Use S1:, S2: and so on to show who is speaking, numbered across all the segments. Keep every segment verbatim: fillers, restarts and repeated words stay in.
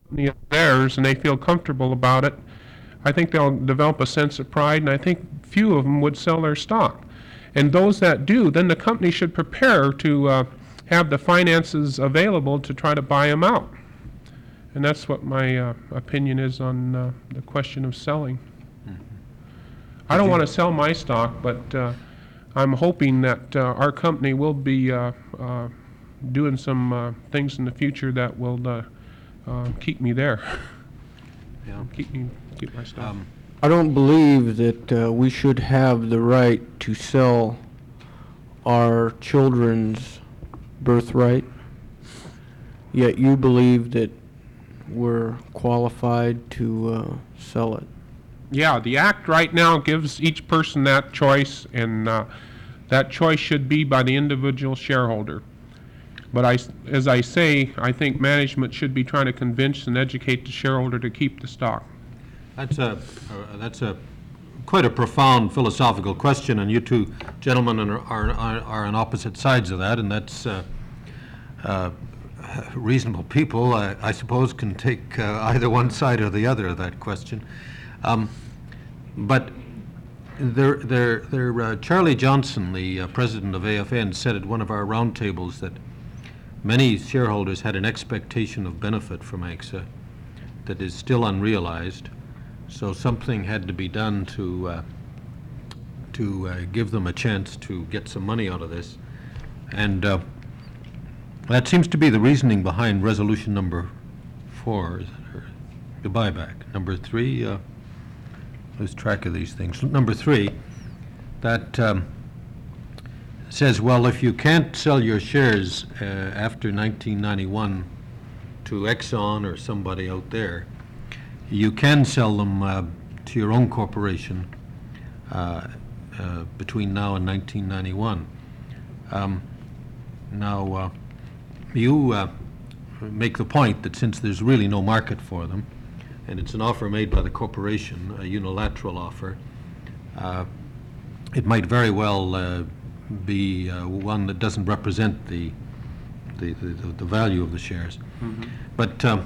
S1: company is theirs and they feel comfortable about it, I think they'll develop a sense of pride, and I think few of them would sell their stock. And those that do, then the company should prepare to uh, have the finances available to try to buy them out. And that's what my uh, opinion is on uh, the question of selling. I don't want to sell my stock, but uh, I'm hoping that uh, our company will be uh, uh, doing some uh, things in the future that will uh, uh, keep me there.
S2: Yeah.
S1: Keep me, keep my stock.
S2: Um,
S3: I don't believe that uh, we should have the right to sell our children's birthright, yet you believe that we're qualified to uh, sell it.
S1: Yeah, the act right now gives each person that choice, and uh, that choice should be by the individual shareholder. But I, as I say, I think management should be trying to convince and educate the shareholder to keep the stock.
S2: That's a, uh, that's a, quite a profound philosophical question, and you two gentlemen are, are, are on opposite sides of that, and that's, uh, uh, reasonable people, I, I suppose, can take uh, either one side or the other of that question. Um, but there, there, there, uh, Charlie Johnson, the uh, president of A F N, said at one of our roundtables that many shareholders had an expectation of benefit from A X A that is still unrealized. So something had to be done to uh, to uh, give them a chance to get some money out of this, and uh, that seems to be the reasoning behind resolution number four, is it, or the buyback. Number three, uh, lose track of these things. Number three, that um, says, well, if you can't sell your shares uh, after nineteen ninety-one to Exxon or somebody out there, you can sell them uh, to your own corporation uh, uh, between now and nineteen ninety-one. Um, now, uh, you uh, make the point that since there's really no market for them, and it's an offer made by the corporation, a unilateral offer, uh, it might very well uh, be uh, one that doesn't represent the the, the, the value of the shares. Mm-hmm. But um,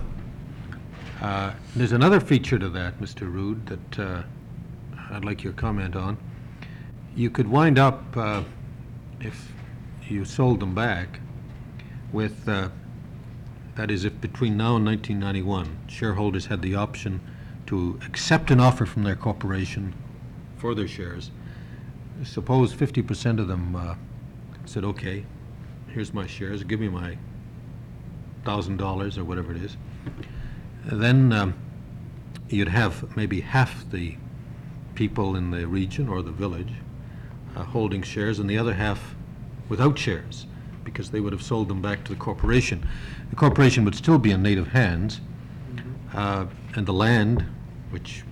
S2: uh, there's another feature to that, Mister Rood, that uh, I'd like your comment on. You could wind up, uh, if you sold them back, with, uh, that is, if between now and nineteen ninety-one, shareholders had the option to accept an offer from their corporation for their shares. Suppose fifty percent of them uh, said, okay, here's my shares, give me my thousand dollars or whatever it is. Then um, you'd have maybe half the people in the region or the village uh, holding shares, and the other half without shares, because they would have sold them back to the corporation. The corporation would still be in native hands, mm-hmm. uh, and the land, which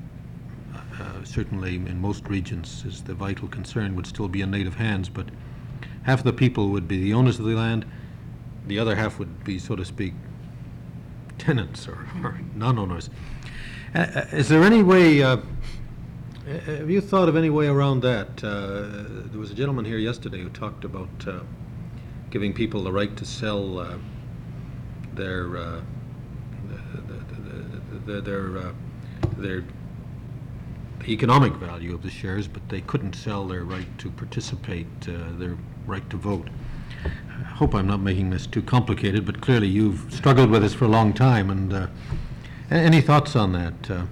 S2: uh, certainly in most regions is the vital concern, would still be in native hands, but half of the people would be the owners of the land, the other half would be, so to speak, tenants or, or non-owners. Uh, is there any way, uh, have you thought of any way around that? Uh, there was a gentleman here yesterday who talked about uh, giving people the right to sell uh, their uh, the, the, the, the, their uh, their the economic value of the shares, but they couldn't sell their right to participate, uh, their right to vote. I hope I'm not making this too complicated, but clearly you've struggled with this for a long time. And uh, any thoughts on that? Uh,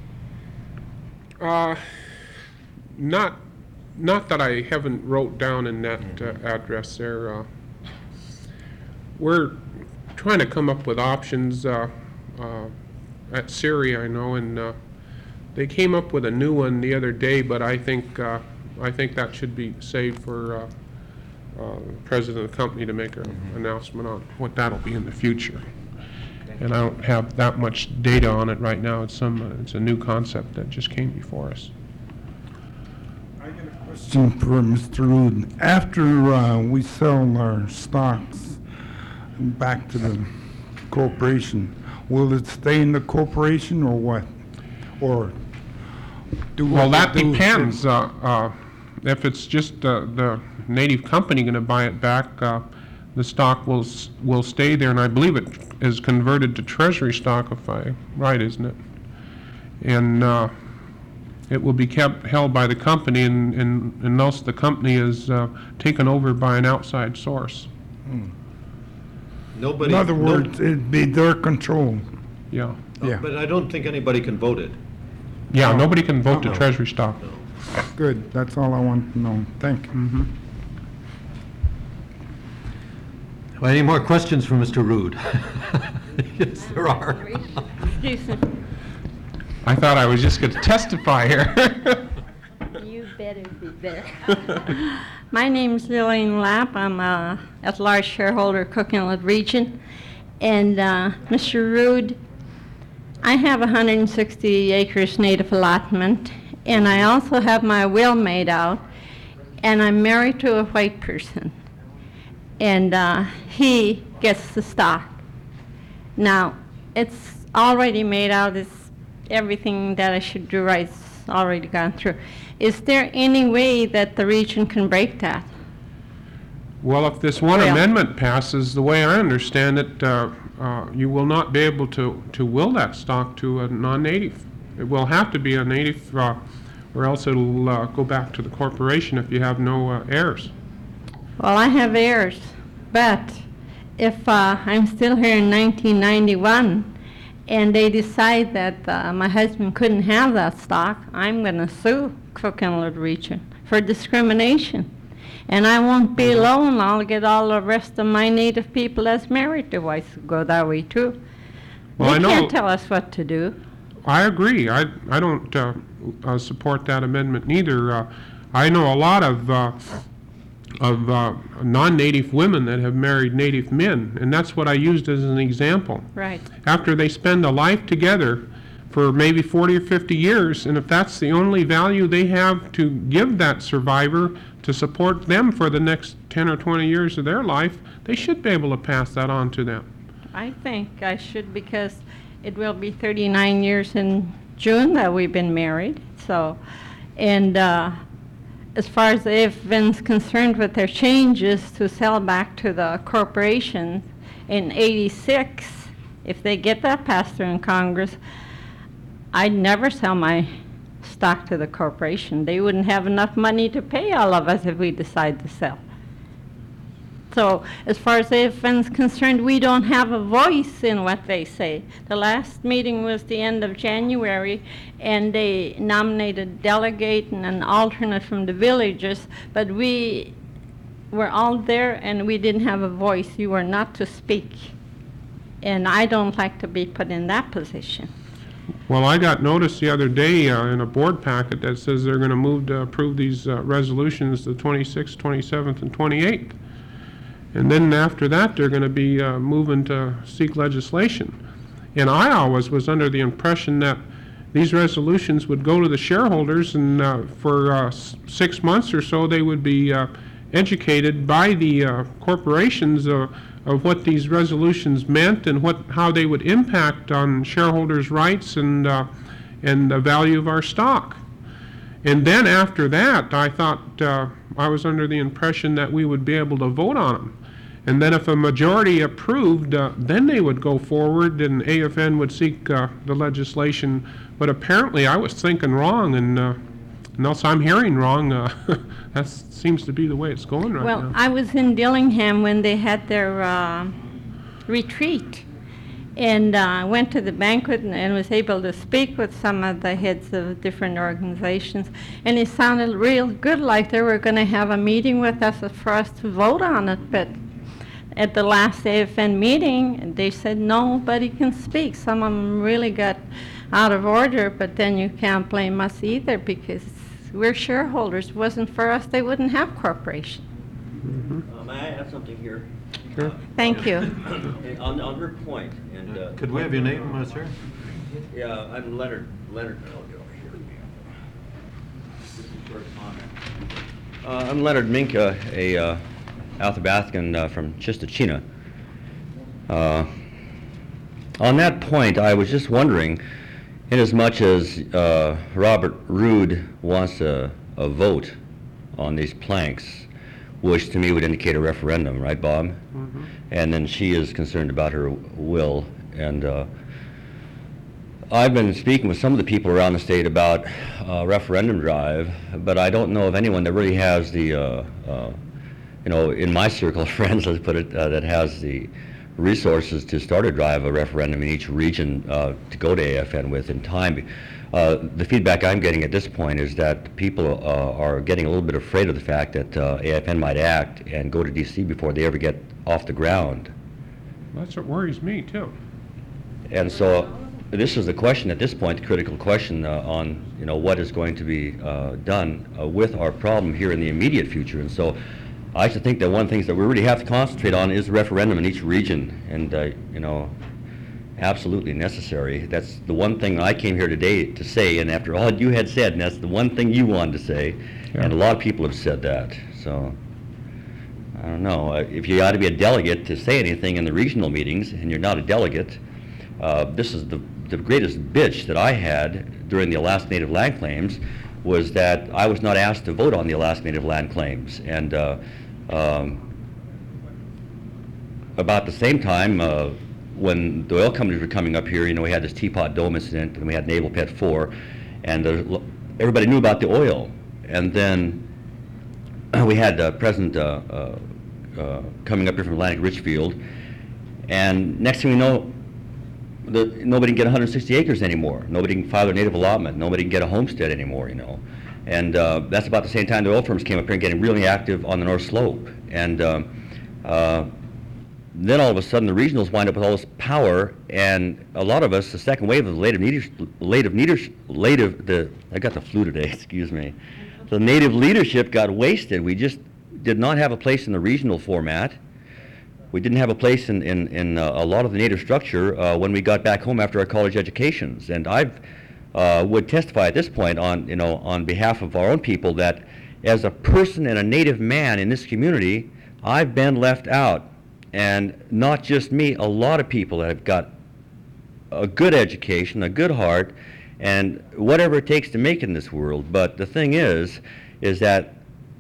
S1: Uh, not, not that I haven't wrote down in that uh, address there. Uh, we're trying to come up with options uh, uh, at Siri, I know, and uh, they came up with a new one the other day, but I think uh, I think that should be saved for uh, uh, the president of the company to make an mm-hmm. announcement on what that'll be in the future. And I don't have that much data on it right now. It's some, uh, it's a new concept that just came before us.
S4: I got a question for Mister Rood. After uh, we sell our stocks back to the corporation, will it stay in the corporation or what? Or do we
S1: Well, that
S4: do
S1: depends. Uh, uh, if it's just uh, the native company going to buy it back, uh, the stock will, s- will stay there, and I believe it is converted to treasury stock, if I, right, isn't it? And uh, it will be kept, held by the company, and, and unless the company is uh, taken over by an outside source.
S2: Nobody.
S4: In other
S2: no-
S4: words, it'd be their control.
S1: Yeah.
S4: Yeah,
S2: But I don't think anybody can vote it.
S1: Yeah, nobody can vote to
S2: No.
S1: treasury stock.
S4: good. That's all I want to know. Thank you.
S2: Well, any more questions for Mister Rude? Yes, there are.
S5: Excuse me.
S1: I thought I was just going to testify here.
S5: You better be there. My name's Lillian Lapp. I'm a at-large shareholder, Cook Inlet Region. And uh, Mister Rude, I have one hundred sixty acres native allotment, and I also have my will made out, and I'm married to a white person. And uh, he gets the stock. Now, it's already made out. It's everything that I should do right's already gone through. Is there any way that the region can break that?
S1: Well, if this one
S5: Well-
S1: amendment passes, the way I understand it, uh, uh, you will not be able to, to will that stock to a non-native. It will have to be a native, uh, or else it'll uh, go back to the corporation if you have no uh, heirs.
S5: Well, I have heirs, but if uh, I'm still here in nineteen ninety-one and they decide that uh, my husband couldn't have that stock, I'm going to sue Cook Inlet Region for discrimination. And I won't be alone. I'll get all the rest of my native people that's married to whites to go that way too.
S1: Well, I
S5: They
S1: know-
S5: can't tell us what to do.
S1: I agree. I, I don't uh, uh, support that amendment neither. Uh, I know a lot of, uh, of uh, non-native women that have married native men, and that's what I used as an example.
S5: Right.
S1: After they spend a life together for maybe forty or fifty years, and if that's the only value they have to give that survivor to support them for the next ten or twenty years of their life, they should be able to pass that on to them.
S5: I think I should, because it will be thirty-nine years in June that we've been married. So, and uh, as far as they've been concerned with their changes to sell back to the corporation in eighty-six, if they get that passed through in Congress, I'd never sell my stock to the corporation. They wouldn't have enough money to pay all of us if we decide to sell. So as far as they've been concerned, we don't have a voice in what they say. The last meeting was the end of January, and they nominated a delegate and an alternate from the villagers, but we were all there and we didn't have a voice. You were not to speak. And I don't like to be put in that position.
S1: Well, I got notice the other day uh, in a board packet that says they're going to move to approve these uh, resolutions the twenty-sixth, twenty-seventh, and twenty-eighth. And then after that, they're going to be uh, moving to seek legislation. And I always was under the impression that these resolutions would go to the shareholders, and uh, for uh, s- six months or so, they would be uh, educated by the uh, corporations uh, of what these resolutions meant and what, how they would impact on shareholders' rights and, uh, and the value of our stock. And then after that, I thought, uh, I was under the impression that we would be able to vote on them. And then if a majority approved, uh, then they would go forward and A F N would seek uh, the legislation. But apparently I was thinking wrong, and uh, unless I'm hearing wrong, uh, that seems to be the way it's going right
S5: Well,
S1: now.
S5: I was in Dillingham when they had their uh, retreat, and uh, went to the banquet and, and was able to speak with some of the heads of different organizations, and it sounded real good, like they were going to have a meeting with us for us to vote on it, but at the last A F N meeting, they said nobody can speak. Some of them really got out of order, but then you can't blame us either, because we're shareholders. It wasn't for us, they wouldn't have corporation.
S6: Uh, May I add something here?
S1: Sure.
S5: Thank you.
S6: Uh, On, on your point, and, uh,
S2: Could we have your name, uh, sir?
S6: yeah, I'm Leonard, Leonard. Uh, I'm Leonard Minka, a uh, Athabascan uh, from Chistachina. Uh, on that point, I was just wondering, inasmuch as uh, Robert Roode wants a, a vote on these planks, which to me would indicate a referendum, right, Bob? And then she is concerned about her will. And uh, I've been speaking with some of the people around the state about uh, referendum drive, but I don't know of anyone that really has the, uh, uh, you know, in my circle of friends, let's put it, uh, that has the resources to start a drive, a referendum in each region uh, to go to A F N with in time. Uh, the feedback I'm getting at this point is that people uh, are getting a little bit afraid of the fact that uh, A F N might act and go to D C before they ever get off the ground.
S1: That's what worries me, too.
S6: And so this is the question at this point, the critical question uh, on, you know, what is going to be uh, done uh, with our problem here in the immediate future. And so I actually think that one of the things that we really have to concentrate on is the referendum in each region, and, uh, you know, absolutely necessary. That's the one thing I came here today to say, and after all you had said, and that's the one thing you wanted to say,
S1: Yeah.
S6: and a lot of people have said that. So, I don't know, uh, if you ought to be a delegate to say anything in the regional meetings, and you're not a delegate, uh, this is the, the greatest bitch that I had during the Alaska Native Land Claims, was that I was not asked to vote on the Alaska Native Land Claims. And uh, um, about the same time, uh, when the oil companies were coming up here, you know, we had this Teapot Dome incident, and we had Naval Pet four, and uh, everybody knew about the oil. And then we had uh, President uh, uh, uh, coming up here from Atlantic Richfield, and next thing we know, the, nobody can get one hundred sixty acres anymore. Nobody can file their native allotment. Nobody can get a homestead anymore, you know. And uh, that's about the same time the oil firms came up here and getting really active on the North Slope. And um, uh, then all of a sudden the regionals wind up with all this power, and a lot of us, the second wave of the native leadership, native leadership, native, the, I got the flu today, excuse me. The native leadership got wasted. We just did not have a place in the regional format. We didn't have a place in, in, in uh, a lot of the native structure uh, when we got back home after our college educations. And I've uh, would testify at this point on, you know, on behalf of our own people that as a person and a native man in this community, I've been left out. And not just me, a lot of people that have got a good education, a good heart, and whatever it takes to make it in this world. But the thing is, is that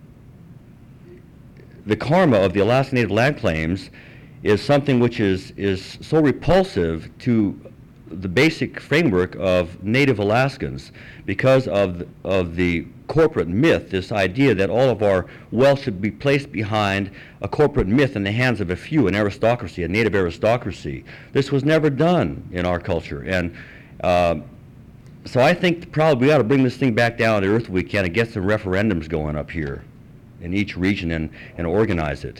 S6: the karma of the Alaska Native Land Claims is something which is, is so repulsive to the basic framework of Native Alaskans because of the, of the corporate myth, this idea that all of our wealth should be placed behind a corporate myth in the hands of a few, an aristocracy, a Native aristocracy. This was never done in our culture. And uh, so I think probably we ought to bring this thing back down to earth if we can and get some referendums going up here in each region and, and organize it.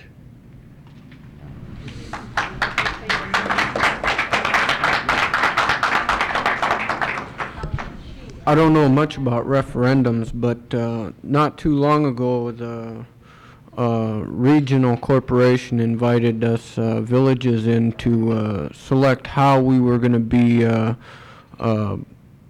S3: I don't know much about referendums, but uh, not too long ago, the uh, regional corporation invited us uh, villages in to uh, select how we were going to be uh, uh,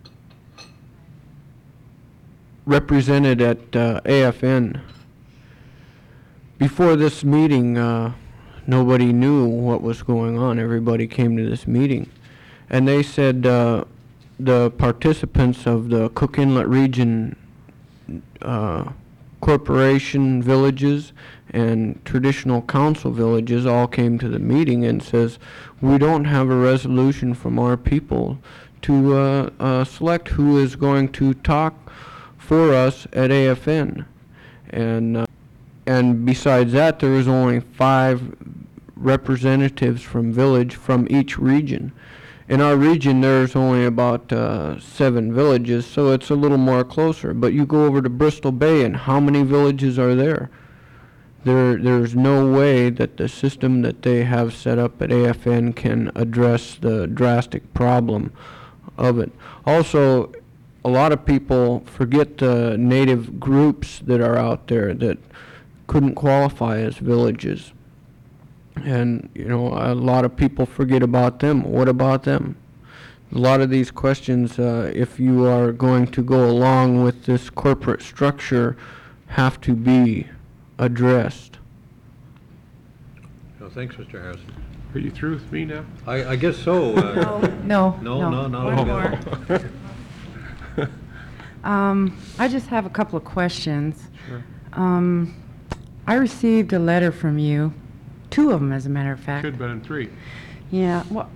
S3: represented at uh, A F N. Before this meeting, uh, nobody knew what was going on. Everybody came to this meeting. And they said uh, the participants of the Cook Inlet Region uh, Corporation villages and traditional council villages all came to the meeting and says, we don't have a resolution from our people to uh, uh, select who is going to talk for us at A F N. And uh, And besides that, there was only five representatives from village from each region. In our region, there's only about uh, seven villages, so it's a little more closer. But you go over to Bristol Bay, and how many villages are there? There, there's no way that the system that they have set up at A F N can address the drastic problem of it. Also, a lot of people forget the native groups that are out there that couldn't qualify as villages. And, you know, a lot of people forget about them. What about them? A lot of these questions, uh, if you are going to go along with this corporate structure, have to be addressed.
S2: Well, thanks, Mister Harrison.
S1: Are you through with me now?
S2: I, I guess so. Uh,
S7: No,
S2: No, no, not
S7: One
S2: again.
S7: more. Um, I just have a couple of questions.
S1: Sure.
S7: Um, I received a letter from you, two of them as a matter of fact.
S1: Should have been in three.
S7: Yeah, well,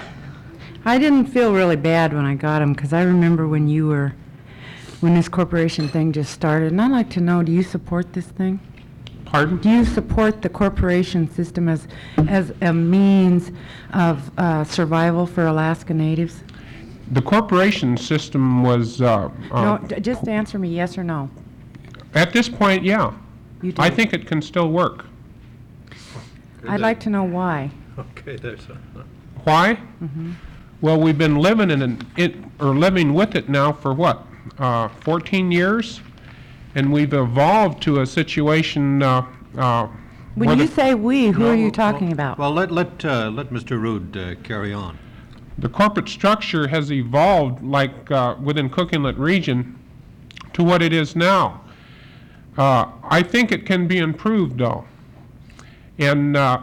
S7: I didn't feel really bad when I got them because I remember when you were, when this corporation thing just started. And I'd like to know, do you support this thing?
S1: Pardon?
S7: Do you support the corporation system as, as a means of uh, survival for Alaska Natives?
S1: The corporation system was, uh,
S7: No,
S1: uh,
S7: d- just answer me yes or no.
S1: at this point, yeah.
S7: You do.
S1: I think it can still work.
S7: I'd like to know why.
S2: Okay, there's a...
S1: Why? Well, we've been living in an, it, or living with it now for what, uh, fourteen years? And we've evolved to a situation, uh, uh. where
S7: When you
S1: the-
S7: say "we," who are you
S2: Well,
S7: talking about?
S2: Well, let, let, uh, let Mister Rude uh, carry on.
S1: The corporate structure has evolved, like, uh, within Cook Inlet region, to what it is now. Uh, I think it can be improved, though. And, uh,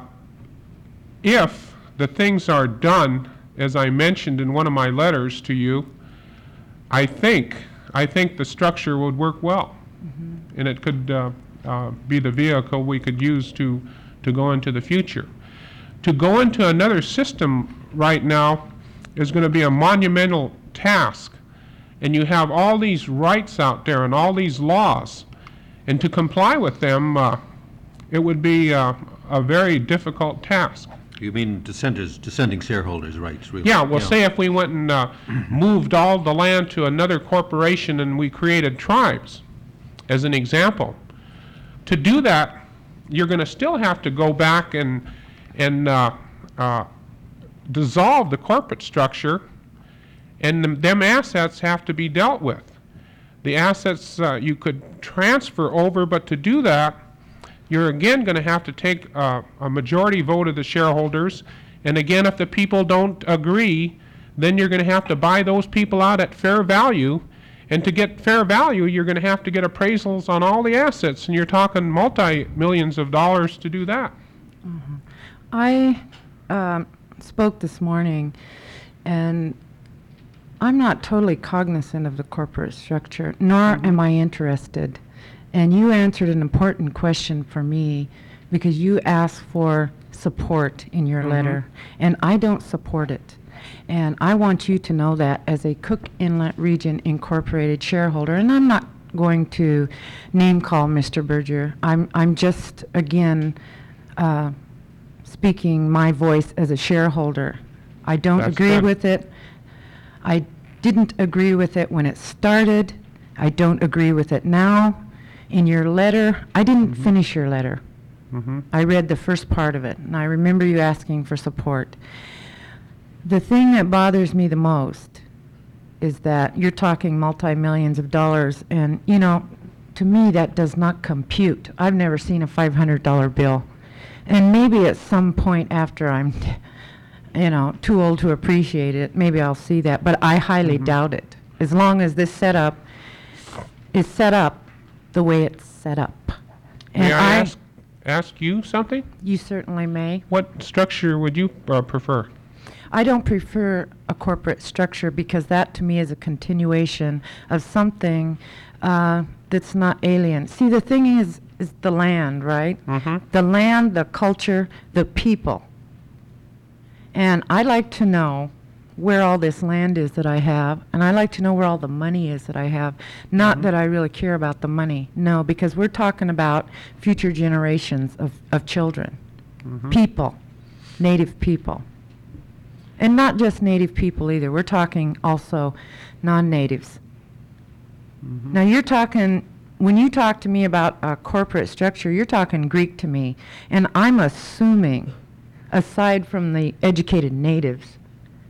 S1: if the things are done, as I mentioned in one of my letters to you, I think, I think the structure would work well. And it could, uh, uh, be the vehicle we could use to, to go into the future. To go into another system right now is going to be a monumental task. And you have all these rights out there and all these laws. And to comply with them, uh, it would be uh, a very difficult task.
S2: You mean dissenters, dissenting shareholders' rights, really?
S1: Yeah, well, say if we went and uh, moved all the land to another corporation and we created tribes, as an example. To do that, you're going to still have to go back and, and uh, uh, dissolve the corporate structure, and them- them assets have to be dealt with. The assets uh, you could transfer over, but to do that, you're again going to have to take uh, a majority vote of the shareholders, and again, if the people don't agree, then you're going to have to buy those people out at fair value, and to get fair value, you're going to have to get appraisals on all the assets, and you're talking multi-millions of dollars to do that.
S7: I um, spoke this morning, and I'm not totally cognizant of the corporate structure, nor am I interested. And you answered an important question for me because you asked for support in your letter, and I don't support it. And I want you to know that as a Cook Inlet Region Incorporated shareholder, and I'm not going to name call Mister Berger. I'm, I'm just, again, uh, speaking my voice as a shareholder. I don't
S1: That's
S7: agree
S1: good.
S7: with it. I didn't agree with it when it started. I don't agree with it now. In your letter, I didn't finish your letter. I read the first part of it, and I remember you asking for support. The thing that bothers me the most is that you're talking multi-millions of dollars, and, you know, to me, that does not compute. I've never seen a five hundred dollar bill. And maybe at some point after I'm, you know, too old to appreciate it, maybe I'll see that, but I highly doubt it. As long as this setup is set up the way it's set up.
S1: May
S7: And
S1: I ask, ask you something?
S7: You certainly may.
S1: What structure would you uh, prefer?
S7: I don't prefer a corporate structure because that to me is a continuation of something uh, that's not alien. See, the thing is, is the land, right?
S1: Mhm.
S7: The land, the culture, the people. And I like to know where all this land is that I have, and I like to know where all the money is that I have. Not that I really care about the money, no, because we're talking about future generations of, of children, people, Native people. And not just Native people either, we're talking also non-Natives. Now you're talking, when you talk to me about a corporate structure, you're talking Greek to me, and I'm assuming, aside from the educated Natives,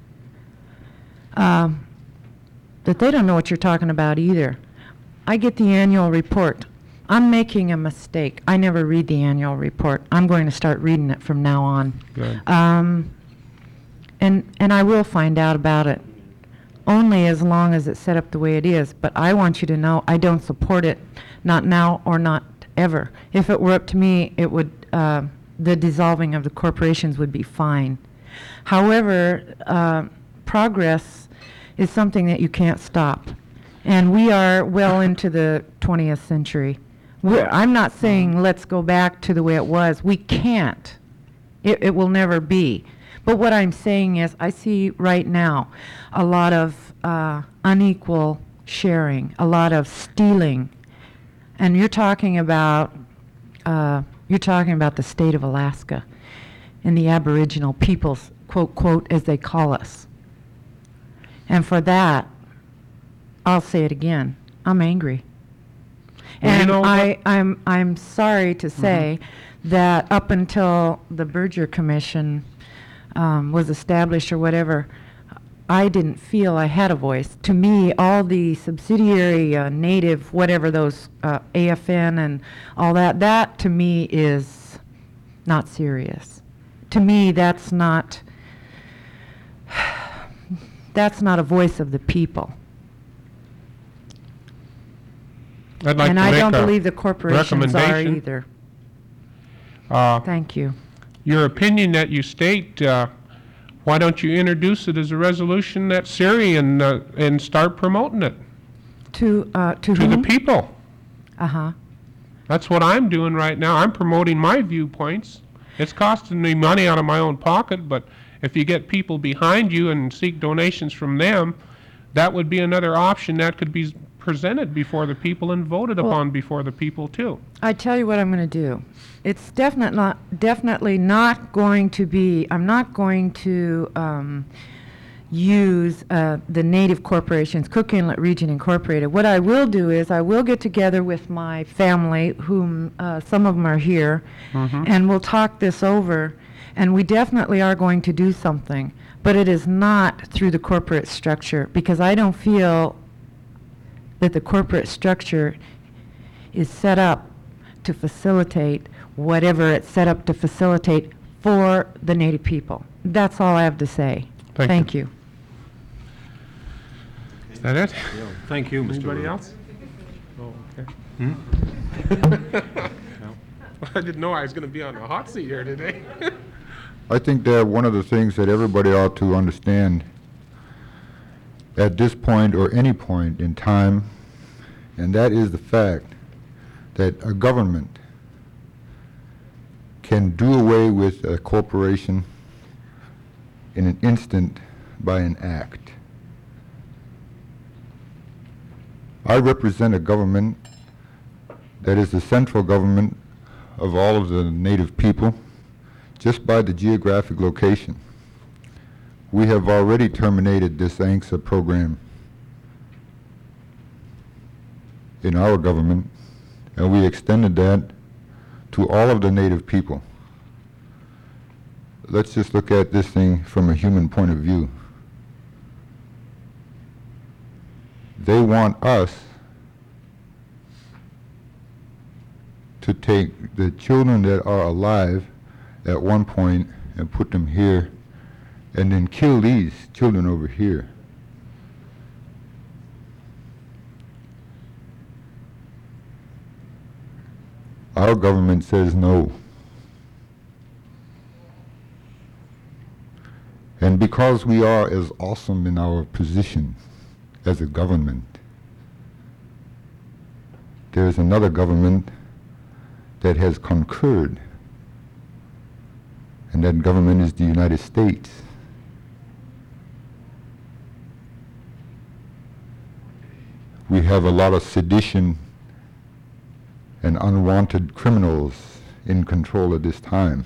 S7: um, that they don't know what you're talking about either. I get the annual report. I'm making a mistake. I never read the annual report. I'm going to start reading it from now on.
S1: Good.
S7: Um, and, and I will find out about it, only as long as it's set up the way it is. But I want you to know I don't support it, not now or not ever. If it were up to me, it would, uh, the dissolving of the corporations would be fine. However, uh, progress is something that you can't stop. And we are well into the twentieth century. We're, I'm not saying let's go back to the way it was. We can't. It, it will never be. But what I'm saying is, I see right now a lot of uh, unequal sharing, a lot of stealing, and you're talking about uh, you're talking about the state of Alaska and the Aboriginal peoples, quote quote, as they call us. And for that, I'll say it again. I'm angry.
S1: Well, you
S7: And
S1: know
S7: I, I'm, I'm sorry to say that up until the Berger Commission um, was established or whatever, I didn't feel I had a voice. To me, all the subsidiary uh, native, whatever those uh, A F N and all that, that to me is not serious. To me, that's not, that's not a voice of the people.
S1: I'd like
S7: And
S1: to
S7: I
S1: make
S7: don't
S1: a
S7: believe the corporations are
S1: recommendation.
S7: either.
S1: Uh,
S7: Thank you.
S1: Your opinion that you state, uh, why don't you introduce it as a resolution that's Syrian uh, and start promoting it
S7: To, uh, to
S1: to the
S7: whom?
S1: people?
S7: Uh-huh.
S1: That's what I'm doing right now. I'm promoting my viewpoints. It's costing me money out of my own pocket, but if you get people behind you and seek donations from them, that would be another option that could be presented before the people and voted
S7: Well-
S1: upon before the people too.
S7: I tell you what I'm going to do. It's definitely not, definitely not going to be, I'm not going to um, use uh, the native corporations, Cook Inlet Region Incorporated. What I will do is I will get together with my family, whom uh, some of them are here, and we'll talk this over. And we definitely are going to do something, but it is not through the corporate structure, because I don't feel that the corporate structure is set up to facilitate whatever it's set up to facilitate for the Native people. That's all I have to say.
S1: Thank
S7: Thank you.
S1: Is that it?
S2: Thank you, Mister
S1: Anybody
S2: Wu.
S1: else? Oh, okay. I didn't know I was going to be on the hot seat here today.
S8: I think that one of the things that everybody ought to understand at this point or any point in time, and that is the fact that a government can do away with a corporation in an instant by an act. I represent a government that is the central government of all of the native people, just by the geographic location. We have already terminated this A N C S A program in our government, and we extended that to all of the native people. Let's just look at this thing from a human point of view. They want us to take the children that are alive at one point and put them here, and then kill these children over here. Our government says no. And because we are as awesome in our position as a government, there is another government that has concurred, and that government is the United States. We have a lot of sedition and unwanted criminals in control at this time.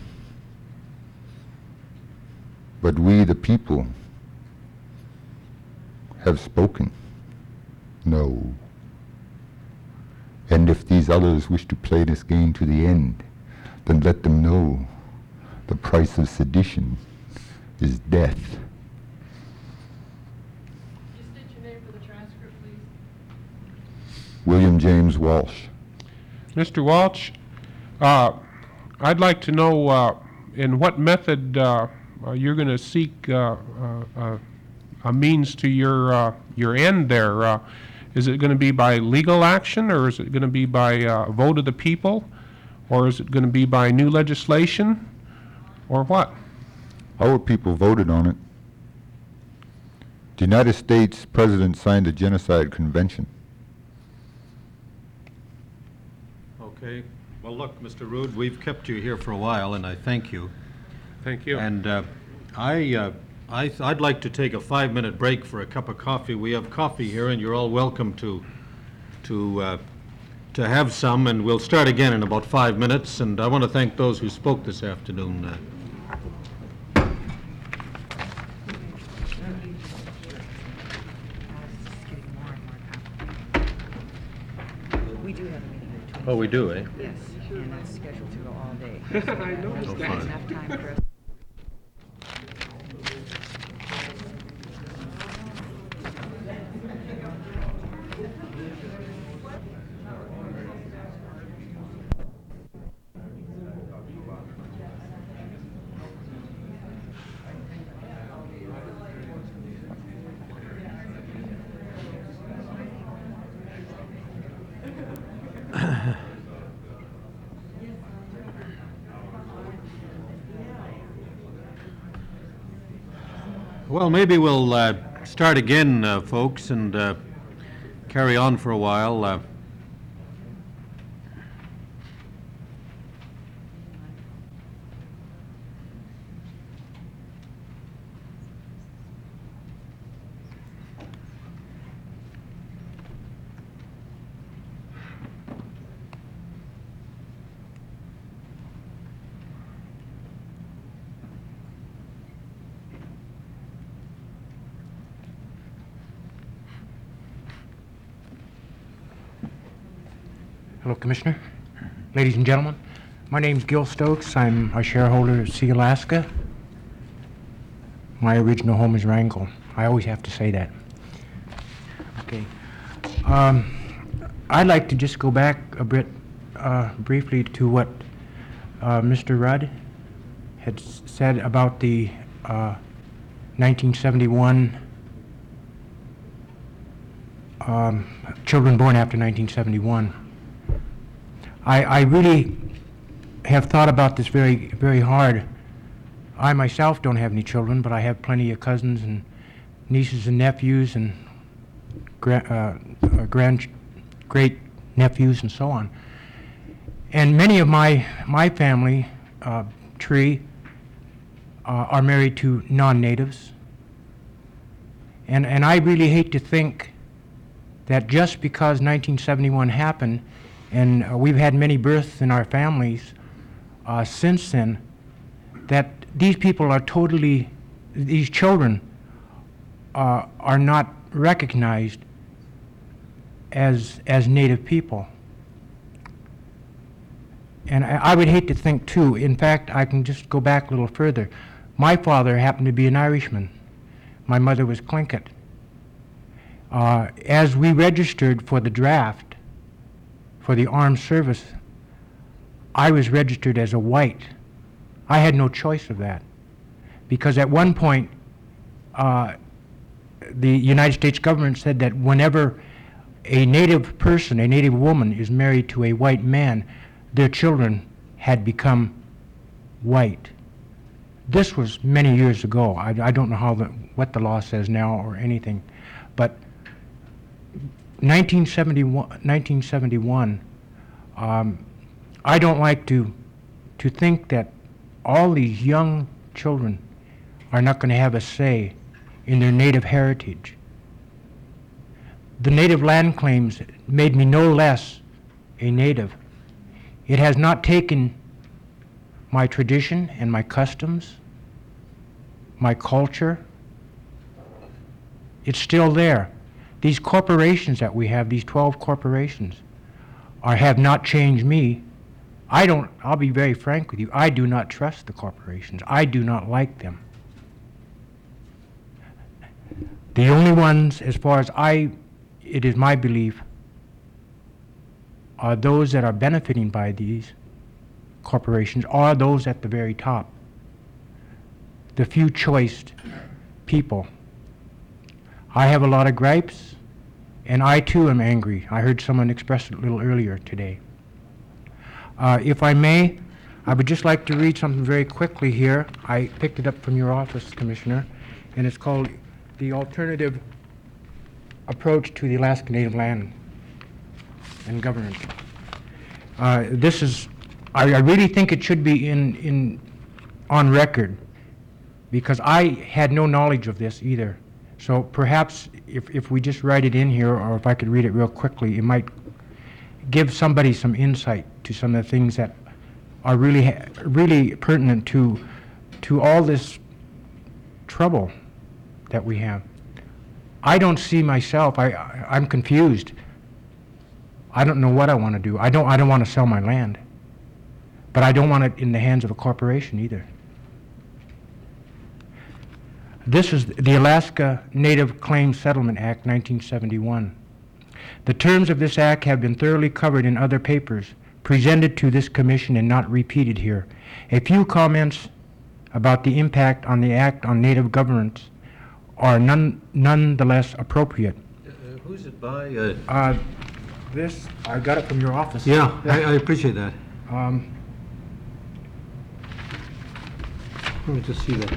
S8: But we, the people, have spoken. No. And if these others wish to play this game to the end, then let them know the price of sedition is death.
S9: Just state your name for the transcript, please.
S8: William James Walsh.
S1: Mister Walsh, uh, I'd like to know uh, in what method uh, uh, you're going to seek uh, uh, uh, a means to your uh, your end there. Uh, is it going to be by legal action, or is it going to be by uh, vote of the people, or is it going to be by new legislation, or what?
S8: Our people voted on it. The United States President signed the Genocide Convention.
S2: Okay. Okay. Well, look, Mister Rood, we've kept you here for a while, and I thank you.
S1: Thank you.
S2: And uh, I, uh, I, th- I'd like to take a five-minute break for a cup of coffee. We have coffee here, and you're all welcome to, to, uh, to have some, and we'll start again in about five minutes. And I want to thank those who spoke this afternoon. Uh,
S7: We do have a meeting at two.
S2: Oh, we do, eh?
S7: Yes, and it's scheduled to go all day.
S1: I noticed
S2: Oh,
S1: that.
S2: fine.
S7: Enough time for us.
S2: Well, maybe we'll uh, start again, uh, folks, and uh, carry on for a while. Uh,
S10: Hello, Commissioner. Ladies and gentlemen, my name's Gil Stokes. I'm a shareholder at Sea Alaska. My original home is Wrangell. I always have to say that. Okay. Um, I'd like to just go back a bit uh, briefly to what uh, Mister Rudd had s- said about the uh, nineteen seventy-one um, children born after nineteen seventy-one. I, I really have thought about this very, very hard. I myself don't have any children, but I have plenty of cousins and nieces and nephews and gra- uh, uh, grand, great nephews and so on. And many of my my family uh, tree uh, are married to non-natives. And and I really hate to think that just because nineteen seventy-one happened, and uh, we've had many births in our families uh, since then, that these people are totally, these children uh, are not recognized as as Native people. And I, I would hate to think too, in fact, I can just go back a little further. My father happened to be an Irishman. My mother was Tlingit. Uh, as we registered for the draft, for the armed service, I was registered as a white. I had no choice of that. Because at one point, uh, the United States government said that whenever a Native person, a Native woman, is married to a white man, their children had become white. This was many years ago. I, I don't know how the, what the law says now or anything, but nineteen seventy-one, um, I don't like to to think that all these young children are not going to have a say in their native heritage. The native land claims made me no less a native. It has not taken my tradition and my customs, my culture. It's still there. These corporations that we have, these twelve corporations, are have not changed me. I don't, I'll be very frank with you, I do not trust the corporations. I do not like them. The only ones, as far as I, it is my belief, are those that are benefiting by these corporations, are those at the very top, the few choiced people. I have a lot of gripes, and I too am angry. I heard someone express it a little earlier today. Uh, if I may, I would just like to read something very quickly here. I picked it up from your office, Commissioner, and it's called The Alternative Approach to the Alaska Native Land and Governance. Uh, This is, I I really think it should be in, in, on record, because I had no knowledge of this either. So perhaps if, if we just write it in here, or if I could read it real quickly, it might give somebody some insight to some of the things that are really, ha- really pertinent to, to all this trouble that we have. I don't see myself, I, I- I'm confused. I don't know what I want to do. I don't, I don't want to sell my land, but I don't want it in the hands of a corporation either. This is the Alaska Native Claims Settlement Act, nineteen seventy-one. The terms of this act have been thoroughly covered in other papers presented to this commission and not repeated here. A few comments about the impact on the act on Native governments are none, nonetheless appropriate.
S2: Uh, Who's it by? Uh,
S10: Uh, This, I got it from your office.
S2: Yeah, I I appreciate that.
S10: Um,
S2: Let me just see that.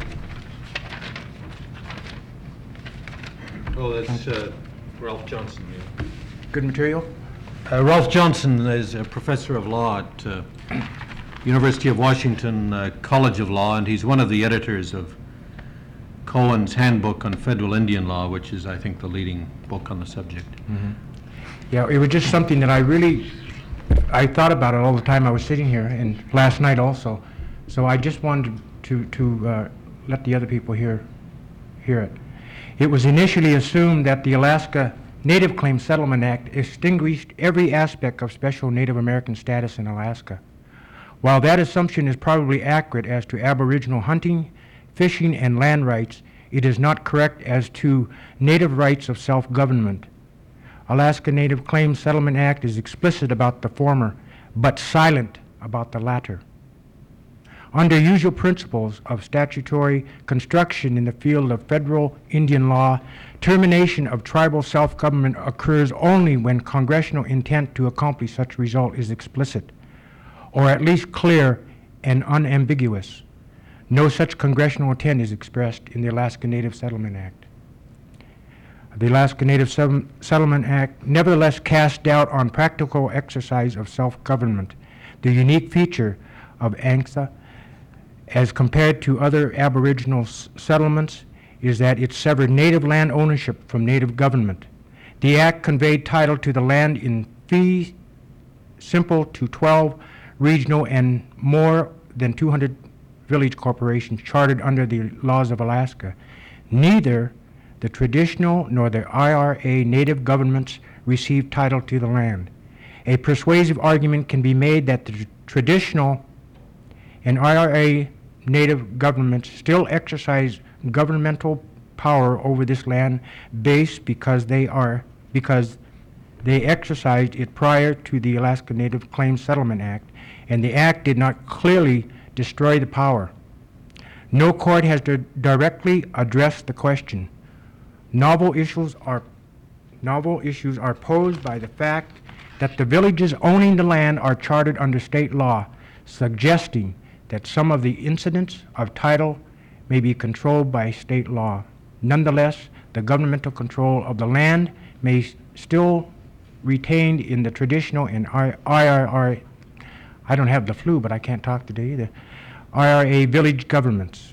S2: Oh, that's uh, Ralph Johnson, yeah.
S10: Good material?
S2: Uh, Ralph Johnson is a professor of law at uh, University of Washington uh, College of Law, and he's one of the editors of Cohen's Handbook on Federal Indian Law, which is, I think, the leading book on the subject.
S10: Yeah, it was just something that I really, I thought about it all the time I was sitting here, and last night also. So I just wanted to, to uh, let the other people hear, hear it. It was initially assumed that the Alaska Native Claims Settlement Act extinguished every aspect of special Native American status in Alaska. While that assumption is probably accurate as to Aboriginal hunting, fishing, and land rights, it is not correct as to Native rights of self-government. Alaska Native Claims Settlement Act is explicit about the former, but silent about the latter. Under usual principles of statutory construction in the field of federal Indian law, termination of tribal self-government occurs only when congressional intent to accomplish such result is explicit, or at least clear and unambiguous. No such congressional intent is expressed in the Alaska Native Settlement Act. The Alaska Native Settle- Settlement Act nevertheless casts doubt on practical exercise of self-government. The unique feature of A N C S A, as compared to other Aboriginal s- settlements, is that it severed Native land ownership from Native government. The Act conveyed title to the land in fee simple to twelve regional and more than two hundred village corporations chartered under the laws of Alaska. Neither the traditional nor the I R A Native governments received title to the land. A persuasive argument can be made that the tr- traditional and I R A Native governments still exercise governmental power over this land base because they are because they exercised it prior to the Alaska Native Claims Settlement Act, and the act did not clearly destroy the power. No court has di- directly addressed the question. Novel issues are novel issues are posed by the fact that the villages owning the land are chartered under state law, suggesting that some of the incidents of title may be controlled by state law. Nonetheless, the governmental control of the land may s- still retained in the traditional and I R R, I don't have the flu, but I can't talk today either, I R A village governments.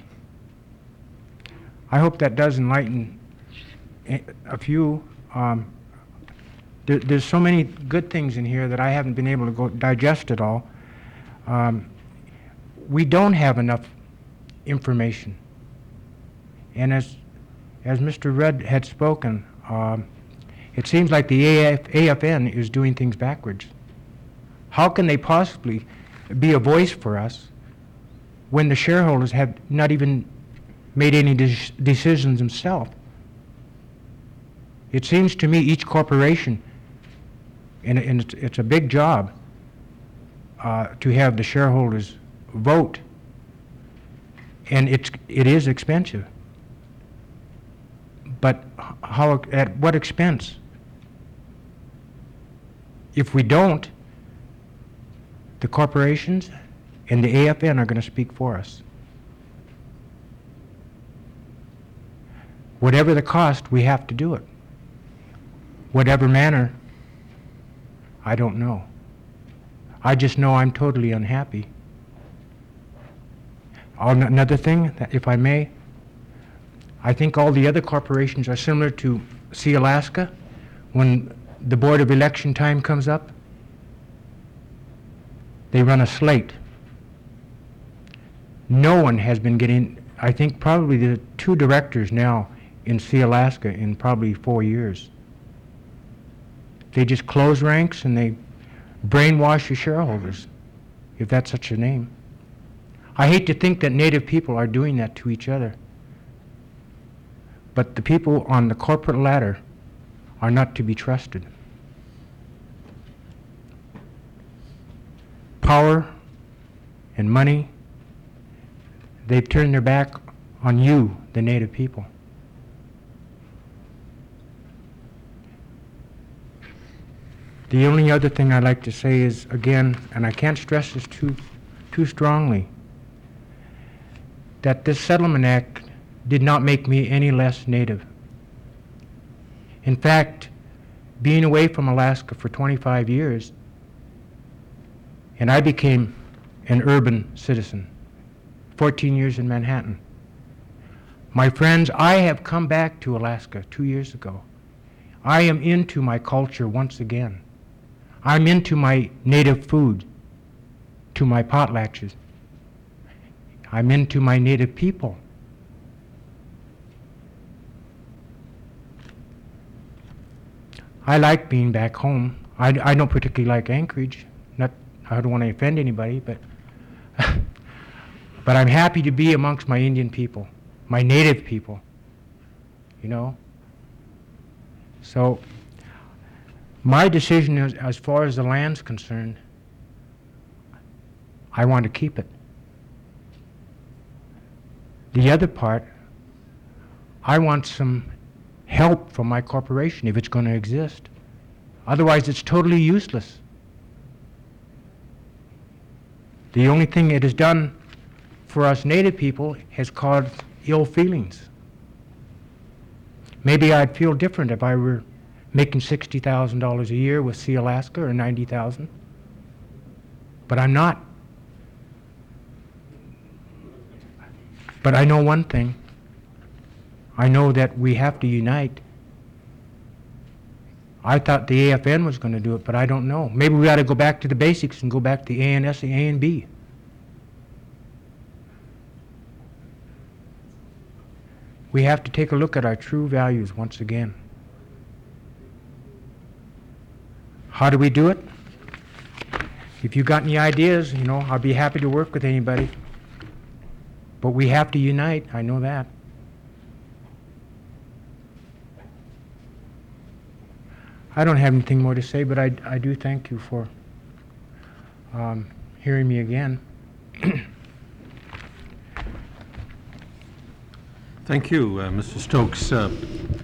S10: I hope that does enlighten a a few. Um, there, there's so many good things in here that I haven't been able to go digest it all. Um, we don't have enough information. And as, as Mister Rudd had spoken, um, it seems like the A F, A F N is doing things backwards. How can they possibly be a voice for us when the shareholders have not even made any de- decisions themselves? It seems to me each corporation, and, and it's, it's a big job uh, to have the shareholders vote, and it's, it is expensive. But h- how, at what expense? If we don't, the corporations and the A F N are going to speak for us. Whatever the cost, we have to do it. Whatever manner, I don't know. I just know I'm totally unhappy. An- Another thing, that if I may, I think all the other corporations are similar to Sea Alaska. When the Board of Election time comes up, they run a slate. No one has been getting, I think probably the two directors now in Sea Alaska in probably four years. They just close ranks and they brainwash your shareholders, if that's such a name. I hate to think that Native people are doing that to each other. But the people on the corporate ladder are not to be trusted. Power and money, they've turned their back on you, the Native people. The only other thing I'd like to say is, again, and I can't stress this too, too strongly, that this Settlement Act did not make me any less Native. In fact, being away from Alaska for twenty-five years, and I became an urban citizen, fourteen years in Manhattan. My friends, I have come back to Alaska two years ago. I am into my culture once again. I'm into my native food, to my potlatches. I'm into my native people. I like being back home. I, I don't particularly like Anchorage. Not, I don't want to offend anybody, but but I'm happy to be amongst my Indian people, my native people, you know? So my decision is, as far as the land's concerned, I want to keep it. The other part, I want some help from my corporation if it's going to exist. Otherwise, it's totally useless. The only thing it has done for us Native people has caused ill feelings. Maybe I'd feel different if I were making sixty thousand dollars a year with Sea Alaska or ninety thousand dollars. But I'm not. But I know one thing. I know that we have to unite. I thought the A F N was going to do it, but I don't know. Maybe we ought to go back to the basics and go back to A N S and A and B. We have to take a look at our true values once again. How do we do it? If you got any ideas, you know, I'll be happy to work with anybody. But we have to unite, I know that. I don't have anything more to say, but I, I do thank you for um, hearing me again.
S2: Thank you, uh, Mister Stokes. Uh,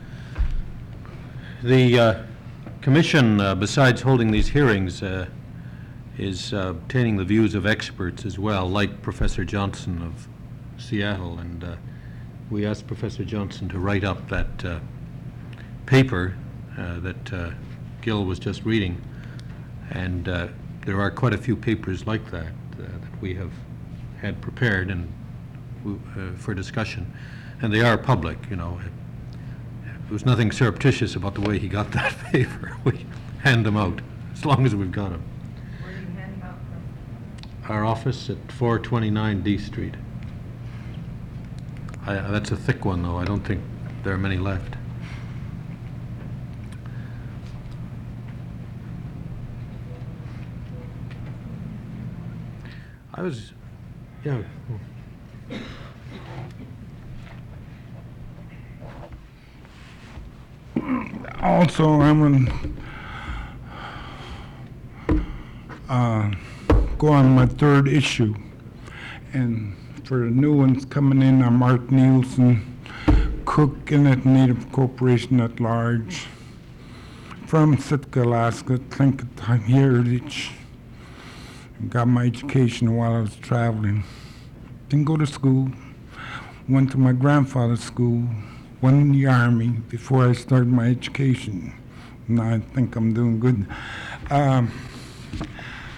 S2: The uh, Commission, uh, besides holding these hearings, uh, is uh, obtaining the views of experts as well, like Professor Johnson of Seattle. And uh, we asked Professor Johnson to write up that uh, paper uh, that uh, Gil was just reading. And uh, there are quite a few papers like that uh, that we have had prepared and uh, for discussion. And they are public, you know. There was nothing surreptitious about the way he got that paper. We hand them out, as long as we've got them.
S9: Where do you hand them out from?
S2: Our office at four twenty-nine D Street. I, that's a thick one, though. I don't think there are many left. I was, yeah.
S4: Also, I'm going to uh, go on my third issue. And for the new ones coming in, I'm Mark Nielsen, Cook Inlet Native Corporation at Large, from Sitka, Alaska, Tlingit Heritage. Got my education while I was traveling. Didn't go to school. Went to my grandfather's school. Went in the Army before I started my education. Now I think I'm doing good. Um,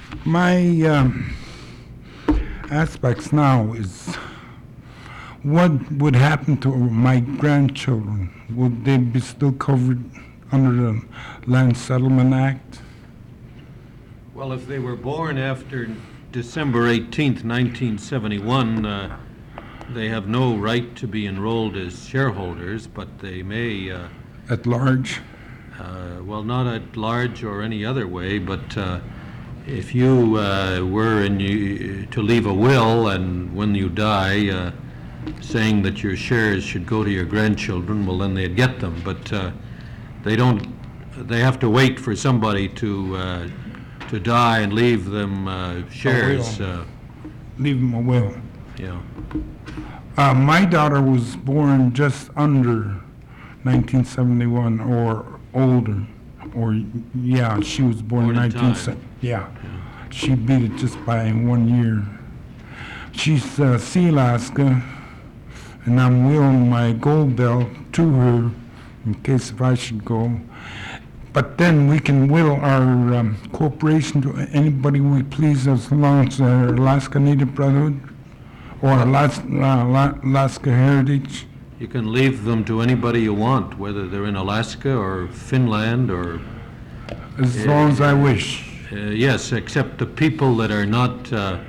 S4: My um, aspects now is what would happen to my grandchildren? Would they be still covered under the Land Settlement Act?
S2: Well, if they were born after December eighteenth, nineteen seventy-one, uh, they have no right to be enrolled as shareholders, but they may, uh,
S4: At large?
S2: uh, well, not at large or any other way, but uh, if you uh, were in, you, to leave a will and when you die, uh, saying that your shares should go to your grandchildren, well, then they'd get them. But uh, they don't, they have to wait for somebody to uh, to die and leave them uh, shares. Uh,
S4: Leave them a will.
S2: yeah.
S4: Uh, my daughter was born just under nineteen seventy-one or older, or, yeah, she was born
S2: Born
S4: in
S2: in
S4: nineteen
S2: time.
S4: seventy. Yeah, she beat it just by one year. She's uh, Sealaska, and I'm willing my gold belt to her in case if I should go. But then we can will our um, corporation to anybody we please as long as they're Alaska Native Brotherhood or Alaska, uh, La- Alaska Heritage.
S2: You can leave them to anybody you want, whether they're in Alaska or Finland or,
S4: As long as I wish.
S2: uh, yes, except the people that are not uh,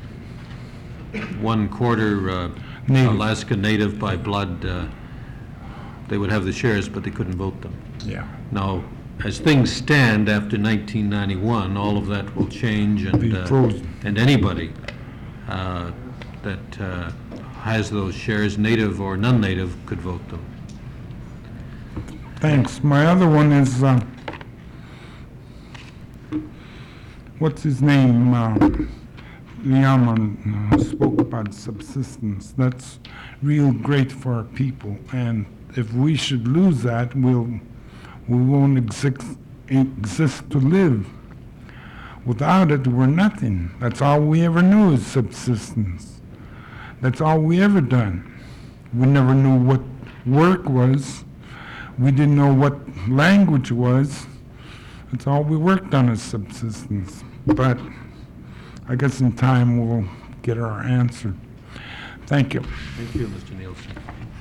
S2: one quarter uh,
S4: Native.
S2: Alaska Native by blood, uh, they would have the shares, but they couldn't vote them.
S4: Yeah.
S2: Now, as things stand after nineteen ninety-one, all of that will change,
S4: Be
S2: and uh,
S4: frozen.
S2: and anybody uh, that uh, has those shares, native or non-native, could vote them.
S4: Thanks. My other one is, uh, what's his name? Uh, Leon uh, spoke about subsistence. That's real great for our people. And if we should lose that, we'll, we won't exist, exist to live. Without it, we're nothing. That's all we ever knew is subsistence. That's all we ever done. We never knew what work was. We didn't know what language was. That's all we worked on is subsistence. But I guess in time we'll get our answer. Thank you.
S2: Thank you, Mister Nielsen.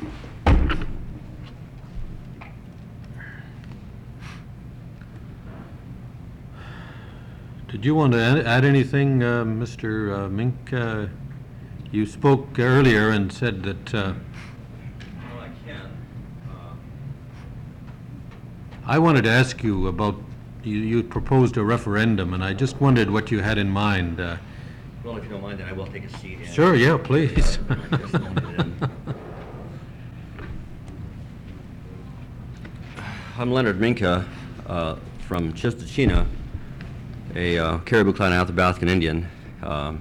S2: Did you want to add add anything, uh, Mister uh, Mink? Uh, You spoke earlier and said that, uh,
S6: Well, I can.
S2: I wanted to ask you about, you you proposed a referendum, and I just wondered what you had in mind. Uh,
S6: Well, if you don't mind, then I will take a seat. and-
S2: Sure, yeah, please.
S6: Just a moment. I'm Leonard Minka uh, from Chistachina, a uh, Caribou Clan Athabascan Indian. Um,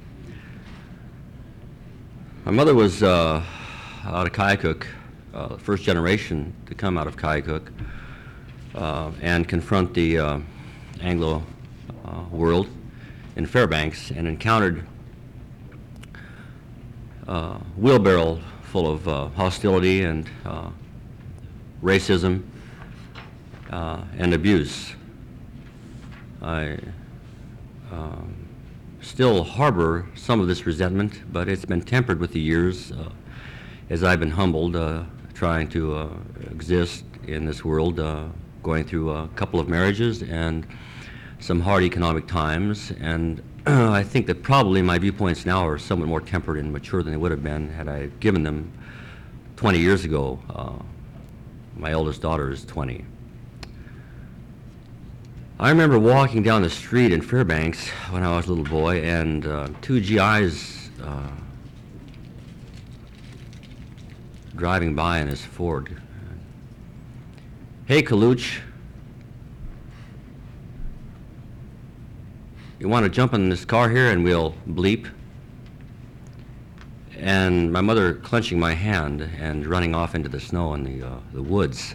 S6: my mother was uh, out of Kayakuk, uh, first generation to come out of Kayakuk uh, and confront the uh, Anglo uh, world in Fairbanks, and encountered uh, wheelbarrow full of uh, hostility and uh, racism uh, and abuse. I um, still harbor some of this resentment, but it's been tempered with the years uh, as I've been humbled, uh, trying to uh, exist in this world, uh, going through a couple of marriages and some hard economic times, and I think that probably my viewpoints now are somewhat more tempered and mature than they would have been had I given them twenty years ago. Uh, my oldest daughter is twenty. I remember walking down the street in Fairbanks when I was a little boy, and uh, two G Is uh, driving by in his Ford. "Hey, Kaluch, you want to jump in this car here and we'll bleep?" And my mother clenching my hand and running off into the snow and the, uh, the woods.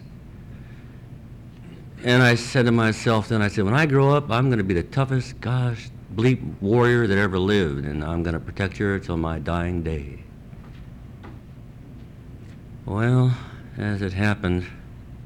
S6: And I said to myself then, I said, when I grow up, I'm going to be the toughest, gosh, bleep warrior that ever lived, and I'm going to protect her till my dying day. Well, as it happened,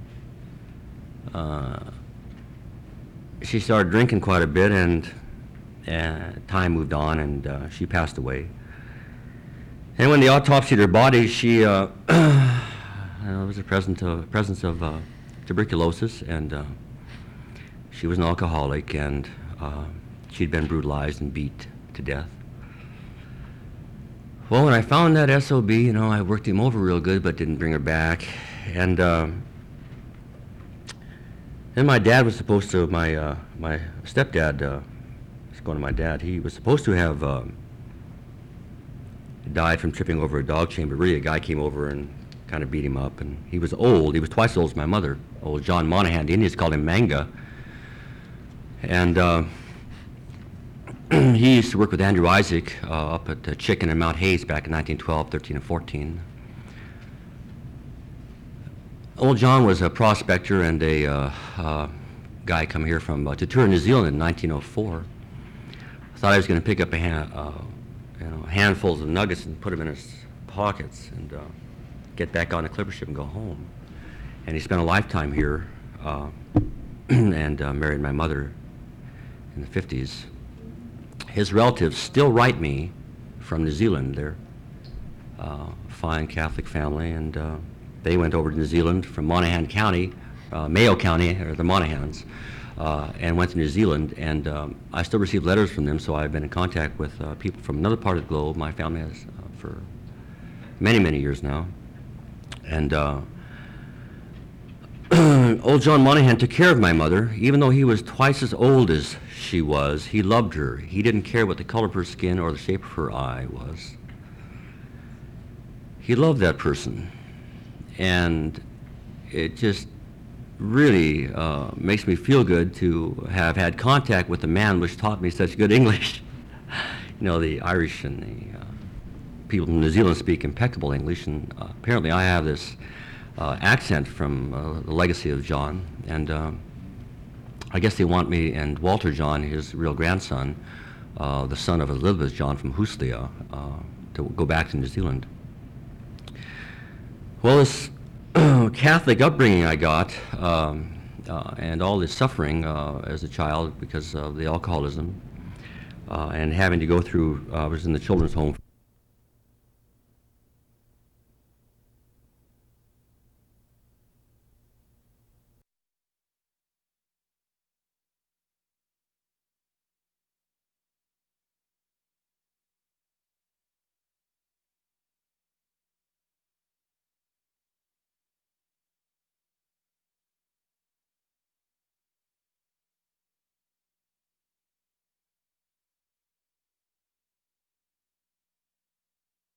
S6: uh, she started drinking quite a bit, and and time moved on, and uh, she passed away. And when the autopsy of her body, she uh, there was a present of, presence of uh, tuberculosis, and uh, she was an alcoholic, and uh, she'd been brutalized and beat to death. Well, when I found that S O B, you know, I worked him over real good, but didn't bring her back. And uh, then my dad was supposed to, my uh, my stepdad, uh, it's going to my dad, he was supposed to have uh, died from tripping over a dog chain, but really a guy came over and kind of beat him up. And he was old, he was twice as old as my mother, old John Monahan. The Indians called him Manga. And uh, he used to work with Andrew Isaac uh, up at uh, Chicken and Mount Hayes back in nineteen twelve, thirteen, and fourteen. Old John was a prospector and a uh, uh, guy come here from uh, Tatura, New Zealand in nineteen oh four. Thought I was going to pick up a hand, uh, you know, handfuls of nuggets and put them in his pockets and uh, get back on the clipper ship and go home. And he spent a lifetime here uh, and uh, married my mother in the fifties. His relatives still write me from New Zealand. They're uh, a fine Catholic family, and uh, they went over to New Zealand from Monaghan County, uh, Mayo County, or the Monahans, uh, and went to New Zealand. And um, I still receive letters from them, so I've been in contact with uh, people from another part of the globe. My family has uh, for many, many years now. And uh, old John Monahan took care of my mother. Even though he was twice as old as she was, he loved her. He didn't care what the color of her skin or the shape of her eye was. He loved that person. And it just really uh, makes me feel good to have had contact with a man which taught me such good English. You know, the Irish and the uh, people from New Zealand speak impeccable English, and uh, apparently I have this uh, accent from uh, the legacy of John. And uh, I guess they want me and Walter John, his real grandson, uh, the son of Elizabeth John from Huslia, uh, to go back to New Zealand. Well, this Catholic upbringing I got, um, uh, and all this suffering uh, as a child because of the alcoholism, uh, and having to go through, uh, I was in the children's home